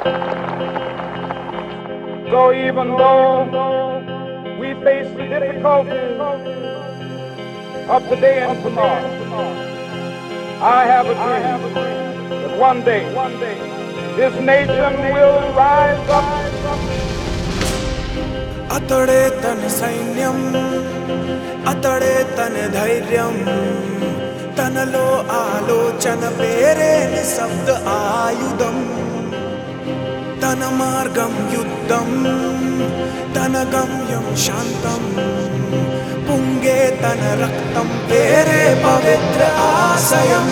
So even though we face the difficulties of today and tomorrow, I have a dream that one day this nation will rise up. అతడే తన సైన్యం, అతడే తన ధైర్యం, తనలో ఆలోచన పేరే నిశ్శబ్ద ఆయుధం. తన మార్గం యుద్ధం, తన గమ్యం శాంతం, పొంగే తన రక్తం పేరే పవిత్ర ఆశయం.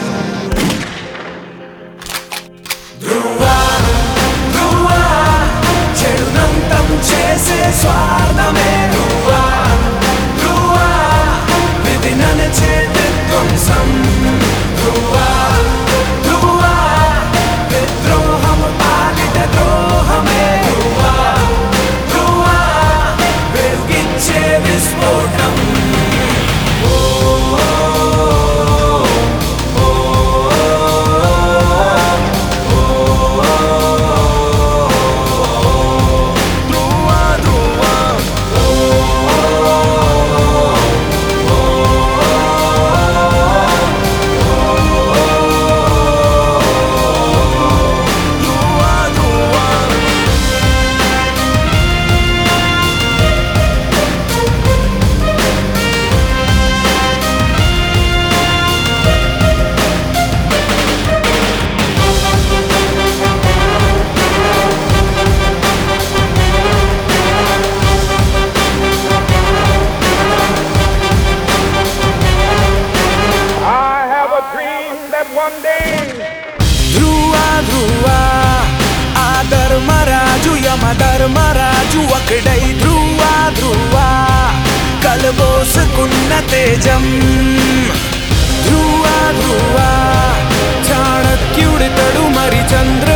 ధ్రువా ధ్రువా చెడునంతం చేసే స్వార్థమే. ధ్రువా ధ్రువా విధి నడిచే విధ్వంసం. ధ్రువా ధ్రువా విద్రోహము పాలిట ద్రోహమే. ధ్రువా ధ్రువా వెలుగిచ్చే విస్ఫోటం. ధ్రువా ధ్రువా ఆ ధర్మరాజు యమధర్మరాజు ఒకడై. ధ్రువా ధ్రువా కలబోసుకున్న తేజం. ధ్రువా ధ్రువా చాణక్యుడితడు మరి చంద్ర